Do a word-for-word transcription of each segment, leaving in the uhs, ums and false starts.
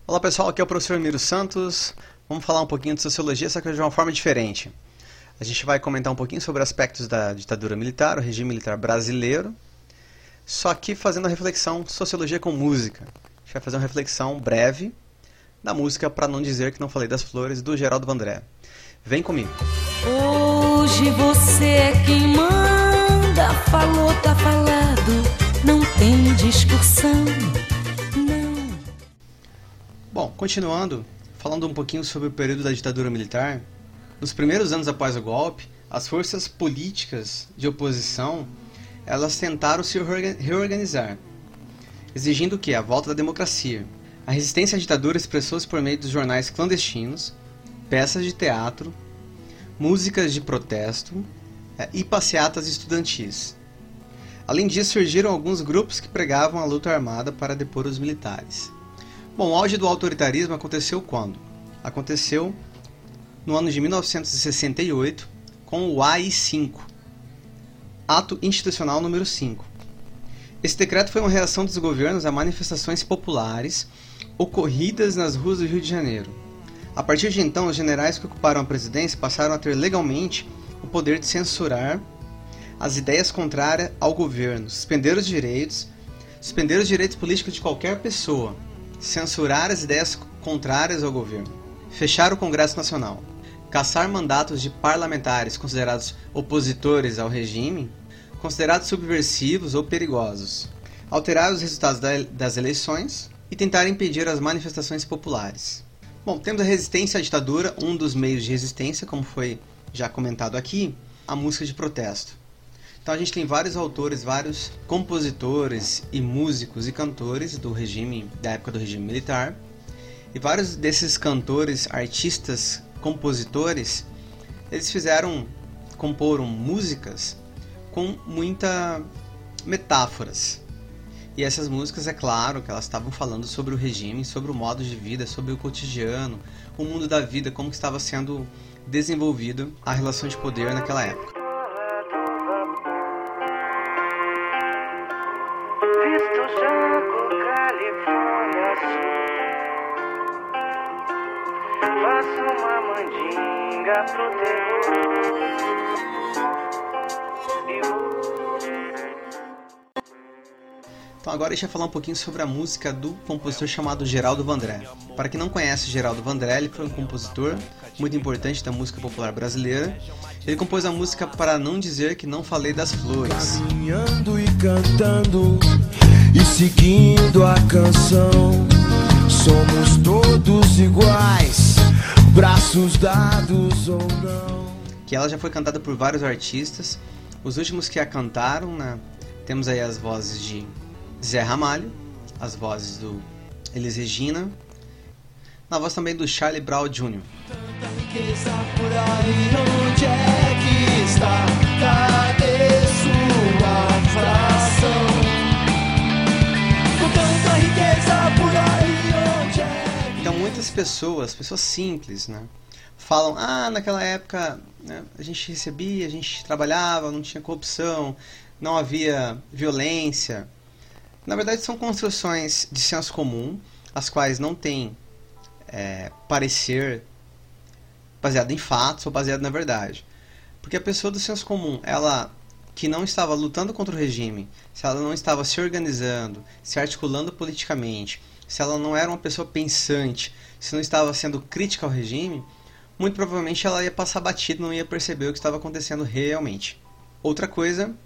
Olá pessoal, aqui é o professor Miro Santos. Vamos falar um pouquinho de sociologia, só que de uma forma diferente. A gente vai comentar um pouquinho sobre aspectos da ditadura militar, o regime militar brasileiro, só que fazendo a reflexão sociologia com música. A gente vai fazer uma reflexão breve da música, para não dizer que não falei das flores, do Geraldo Vandré. Vem comigo. Hoje você é quem manda, falou, tá falado, não tem discussão. Bom, continuando, falando um pouquinho sobre o período da ditadura militar, nos primeiros anos após o golpe, as forças políticas de oposição, elas tentaram se reorganizar, exigindo que a volta da democracia. A resistência à ditadura expressou-se por meio dos jornais clandestinos, peças de teatro, músicas de protesto e passeatas estudantis. Além disso, surgiram alguns grupos que pregavam a luta armada para depor os militares. Bom, o auge do autoritarismo aconteceu quando? Aconteceu no ano de mil novecentos e sessenta e oito, com o A I cinco, Ato Institucional número cinco. Esse decreto foi uma reação dos governos a manifestações populares ocorridas nas ruas do Rio de Janeiro. A partir de então, os generais que ocuparam a presidência passaram a ter legalmente o poder de censurar as ideias contrárias ao governo, suspender os direitos, suspender os direitos políticos de qualquer pessoa, censurar as ideias contrárias ao governo, fechar o Congresso Nacional, cassar mandatos de parlamentares considerados opositores ao regime, considerados subversivos ou perigosos, alterar os resultados das eleições e tentar impedir as manifestações populares. Bom, temos a resistência à ditadura, um dos meios de resistência, como foi já comentado aqui, a música de protesto. Então a gente tem vários autores, vários compositores e músicos e cantores do regime, da época do regime militar, e vários desses cantores, artistas, compositores, eles fizeram, comporam músicas com muita metáforas. E essas músicas, é claro, que elas estavam falando sobre o regime, sobre o modo de vida, sobre o cotidiano, o mundo da vida, como que estava sendo desenvolvido a relação de poder naquela época. Então agora deixa eu falar um pouquinho sobre a música do compositor chamado Geraldo Vandré. Para quem não conhece Geraldo Vandré, ele foi um compositor muito importante da música popular brasileira. Ele compôs a música Para Não Dizer Que Não Falei das Flores. Caminhando e cantando e seguindo a canção, somos todos iguais, braços dados ou não. Que ela já foi cantada por vários artistas. Os últimos que a cantaram, né, temos aí as vozes de Zé Ramalho, as vozes do Elis Regina, na voz também do Charlie Brown Júnior Tanta riqueza por aí, onde é que está? Cadê sua fração? Com tanta riqueza por aí, onde é que... Então muitas pessoas, pessoas simples, né, falam, ah, naquela época, né, a gente recebia, a gente trabalhava, não tinha corrupção, não havia violência. Na verdade, são construções de senso comum, as quais não têm é, parecer baseado em fatos ou baseado na verdade. Porque a pessoa do senso comum, ela que não estava lutando contra o regime, se ela não estava se organizando, se articulando politicamente, se ela não era uma pessoa pensante, se não estava sendo crítica ao regime, muito provavelmente ela ia passar batido, não ia perceber o que estava acontecendo realmente. Outra coisa...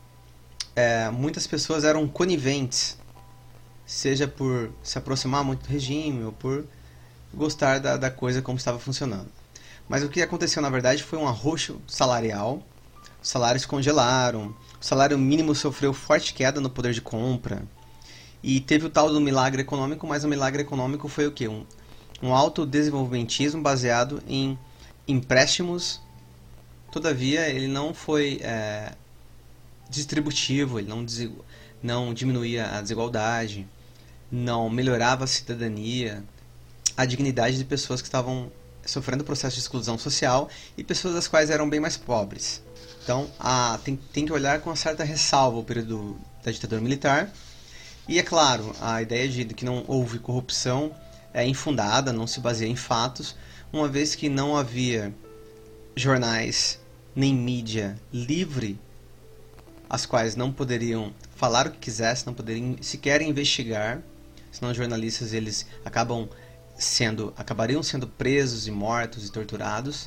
É, muitas pessoas eram coniventes, seja por se aproximar muito do regime ou por gostar da, da coisa como estava funcionando. Mas o que aconteceu na verdade foi um arroxo salarial, os salários congelaram, o salário mínimo sofreu forte queda no poder de compra e teve o tal do milagre econômico, mas o milagre econômico foi o quê? Um, um autodesenvolvimentismo baseado em empréstimos. Todavia ele não foi... É, distributivo, ele não, não diminuía a desigualdade, não melhorava a cidadania, a dignidade de pessoas que estavam sofrendo processo de exclusão social e pessoas das quais eram bem mais pobres. Então a, tem, tem que olhar com uma certa ressalva o período da ditadura militar. E é claro, a ideia de que não houve corrupção é infundada, não se baseia em fatos, uma vez que não havia jornais nem mídia livre, as quais não poderiam falar o que quisessem, não poderiam sequer investigar, senão os jornalistas eles acabam sendo, acabariam sendo presos e mortos e torturados.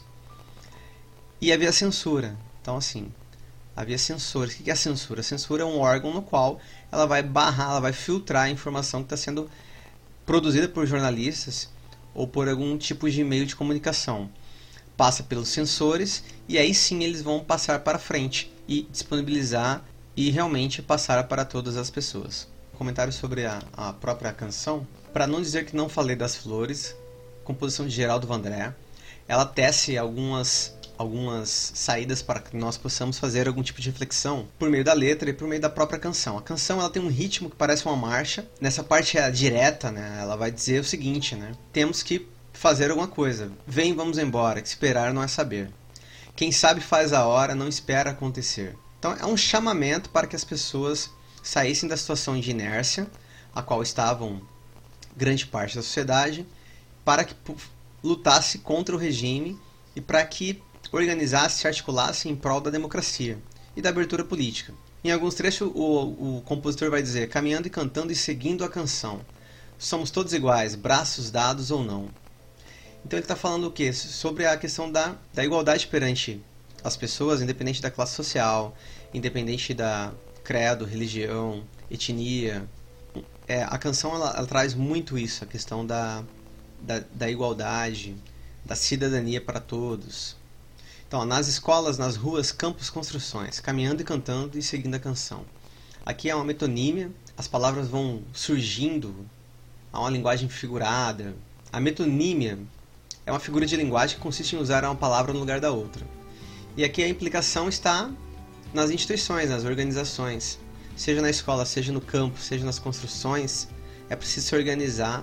E havia censura. Então, assim, havia censura. O que é a censura? A censura é um órgão no qual ela vai barrar, ela vai filtrar a informação que está sendo produzida por jornalistas ou por algum tipo de meio de comunicação. Passa pelos censores e aí sim eles vão passar para frente e disponibilizar e realmente passar para todas as pessoas. Comentário sobre a, a própria canção. Para não dizer que não falei das flores, composição de Geraldo Vandré, ela tece algumas, algumas saídas para que nós possamos fazer algum tipo de reflexão por meio da letra e por meio da própria canção. A canção ela tem um ritmo que parece uma marcha. Nessa parte é direta, né? Ela vai dizer o seguinte, né? Temos que fazer alguma coisa. Vem, vamos embora, que esperar não é saber. Quem sabe faz a hora, não espera acontecer. Então é um chamamento para que as pessoas saíssem da situação de inércia, a qual estavam grande parte da sociedade, para que lutasse contra o regime e para que organizasse, se articulasse em prol da democracia e da abertura política. Em alguns trechos o, o compositor vai dizer: caminhando e cantando e seguindo a canção, somos todos iguais, braços dados ou não. Então ele está falando o quê? Sobre a questão da, da igualdade perante as pessoas, independente da classe social, independente da credo, religião, etnia. É, a canção ela, ela traz muito isso, a questão da, da, da igualdade, da cidadania para todos. Então, nas escolas, nas ruas, campos, construções, caminhando e cantando e seguindo a canção. Aqui é uma metonímia, as palavras vão surgindo, há uma linguagem figurada. A metonímia é uma figura de linguagem que consiste em usar uma palavra no lugar da outra. E aqui a implicação está nas instituições, nas organizações. Seja na escola, seja no campo, seja nas construções, é preciso se organizar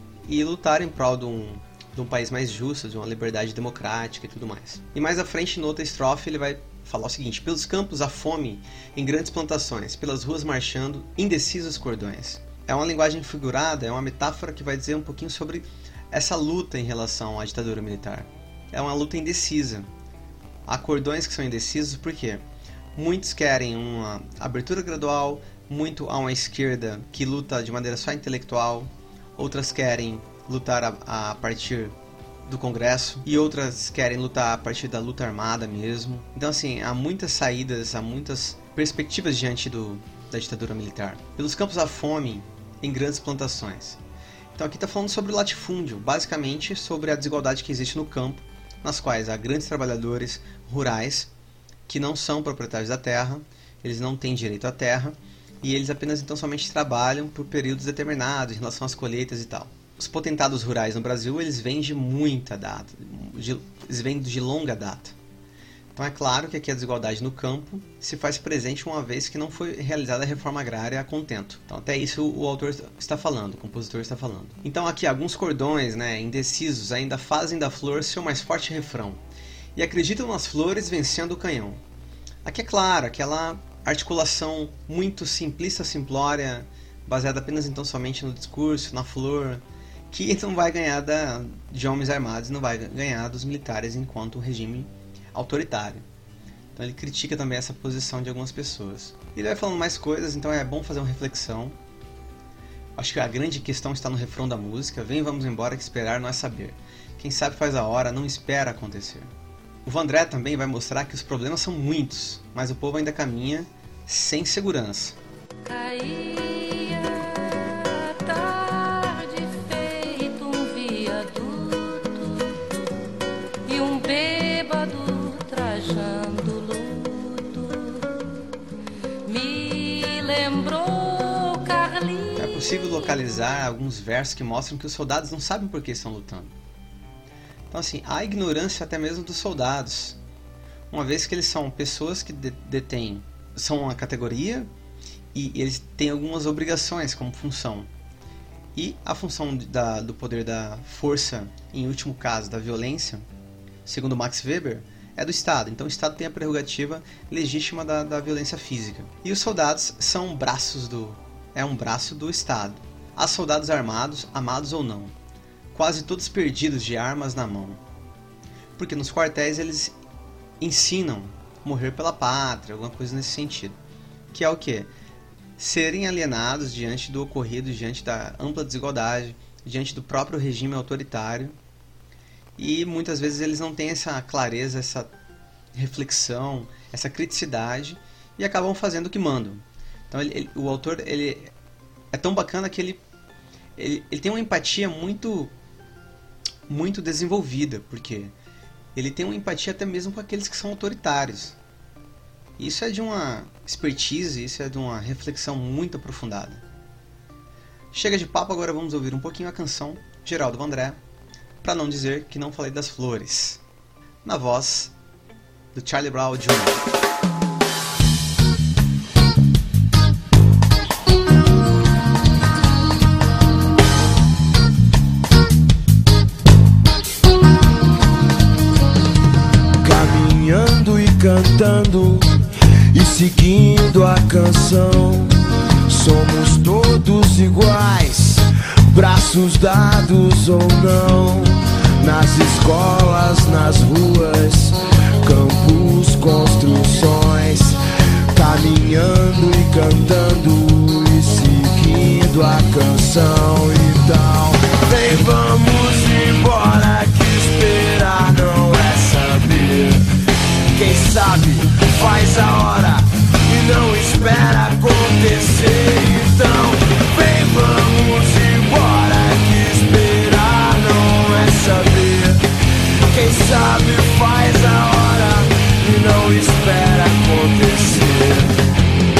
e lutar em prol de um, de um país mais justo, de uma liberdade democrática e tudo mais. E mais à frente, na outra estrofe, ele vai falar o seguinte: pelos campos a fome em grandes plantações, pelas ruas marchando, indecisos cordões. É uma linguagem figurada, é uma metáfora que vai dizer um pouquinho sobre essa luta em relação à ditadura militar. É uma luta indecisa. Há cordões que são indecisos por quê? Muitos querem uma abertura gradual, muito há uma esquerda que luta de maneira só intelectual, outras querem lutar a, a partir do Congresso e outras querem lutar a partir da luta armada mesmo. Então assim, há muitas saídas, há muitas perspectivas diante do, da ditadura militar. Pelos campos há fome em grandes plantações. Então aqui está falando sobre o latifúndio, basicamente sobre a desigualdade que existe no campo, nas quais há grandes trabalhadores rurais que não são proprietários da terra, eles não têm direito à terra, e eles apenas então somente trabalham por períodos determinados em relação às colheitas e tal. Os potentados rurais no Brasil, eles vêm de muita data, de, eles vêm de longa data. Então é claro que aqui a desigualdade no campo se faz presente uma vez que não foi realizada a reforma agrária a contento. Então até isso o autor está falando, o compositor está falando. Então aqui alguns cordões, né, indecisos ainda fazem da flor seu mais forte refrão e acreditam nas flores vencendo o canhão. Aqui é claro, aquela articulação muito simplista, simplória, baseada apenas então somente no discurso, na flor, que não vai ganhar da, de homens armados, não vai ganhar dos militares enquanto regime autoritário. Então ele critica também essa posição de algumas pessoas. Ele vai falando mais coisas, então é bom fazer uma reflexão. Acho que a grande questão está no refrão da música: vem, vamos embora, que esperar não é saber. Quem sabe faz a hora, não espera acontecer. O Vandré também vai mostrar que os problemas são muitos, mas o povo ainda caminha sem segurança. Caía a tarde feito um viaduto e um bêbado trajando luto me lembrou Carlinhos. É possível localizar alguns versos que mostram que os soldados não sabem por que estão lutando. Então assim, há ignorância até mesmo dos soldados, uma vez que eles são pessoas que detêm, são uma categoria e eles têm algumas obrigações como função. E a função da, do poder da força, em último caso da violência, segundo Max Weber, é do Estado. Então o Estado tem a prerrogativa legítima da, da violência física. E os soldados são braços do, é um braço do Estado. Há soldados armados, amados ou não. quase todos perdidos de armas na mão. Porque nos quartéis eles ensinam morrer pela pátria, alguma coisa nesse sentido. Que é o quê? Serem alienados diante do ocorrido, diante da ampla desigualdade, diante do próprio regime autoritário. E muitas vezes eles não têm essa clareza, essa reflexão, essa criticidade e acabam fazendo o que mandam. Então ele, ele, o autor ele é tão bacana que ele, ele, ele tem uma empatia muito, muito desenvolvida, porque ele tem uma empatia até mesmo com aqueles que são autoritários. Isso é de uma expertise, isso é de uma reflexão muito aprofundada. Chega de papo, agora vamos ouvir um pouquinho a canção Geraldo Vandré, para não dizer que não falei das flores, na voz do Charlie Brown Júnior Caminhando e cantando e seguindo a canção, somos todos iguais, braços dados ou não, nas escolas, nas ruas, campos, construções, caminhando e cantando e seguindo a canção. Então, vem, vamos embora, que esperar não é saber. Quem sabe faz a hora e não espera acontecer. Então, vem, vamos embora, que esperar não é saber. Quem sabe faz a hora e não espera acontecer.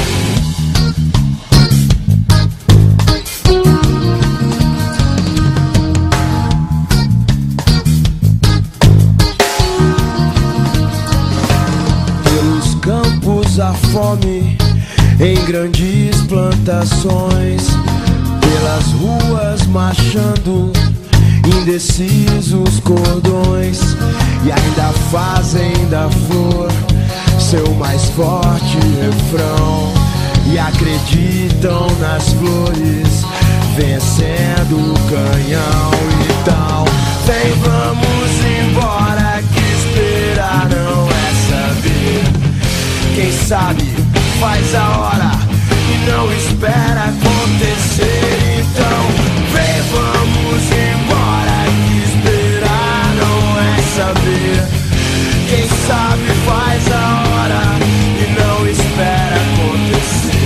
Pelos campos a fome em grandes plantações, pelas ruas marchando indecisos cordões, e ainda fazem da flor seu mais forte refrão, e acreditam nas flores vencendo o canhão. Então, vem, vamos embora, que esperar não é saber. Quem sabe faz a hora e não espera acontecer. Então, vem, vamos embora, que esperar não é saber. Quem sabe faz a hora e não espera acontecer.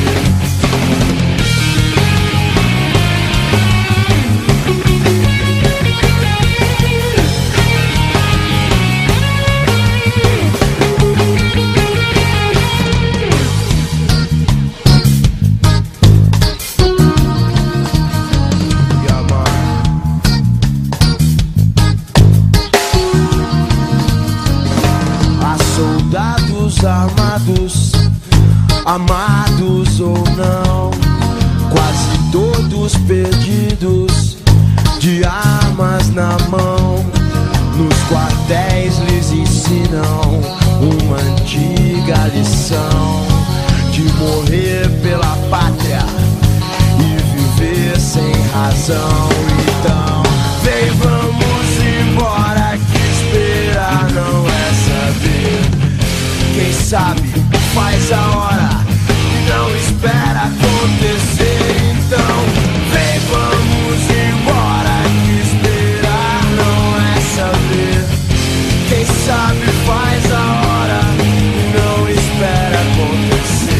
Armados, amados ou não, quase todos perdidos, de armas na mão. Nos quartéis lhes ensinam uma antiga lição de morrer pela pátria e viver sem razão. Então, vem, vamos embora, que esperar não é saber. Quem sabe faz a hora e não espera acontecer. Então, vem, vamos embora, que esperar não é saber. Quem sabe faz a hora e não espera acontecer.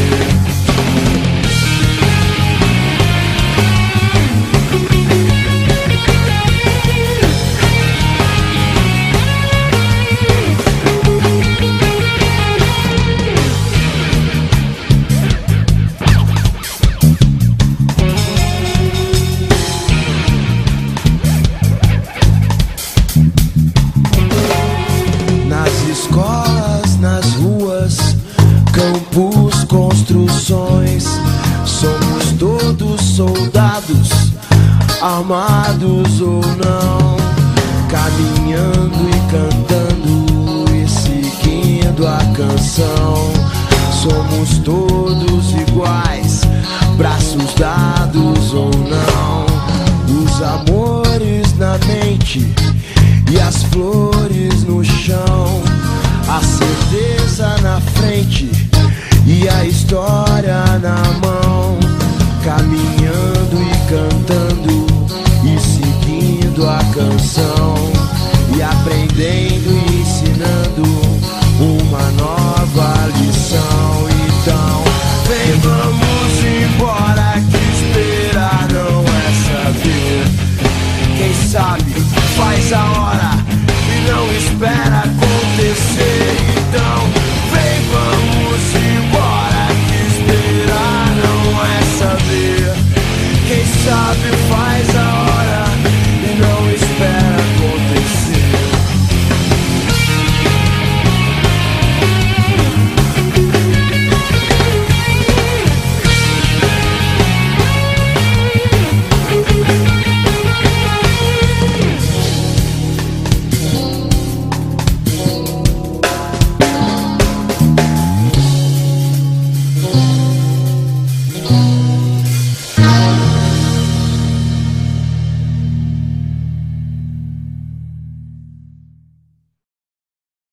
Escolas, nas ruas, campos, construções, somos todos soldados, armados ou não, caminhando e cantando e seguindo a canção. Somos todos iguais, braços dados ou não, os amores na mente história na mão, caminhando e cantando e seguindo a canção, e aprendendo e ensinando uma nova lição. Então vem, vamos embora, que esperar não é saber. Quem sabe faz a hora.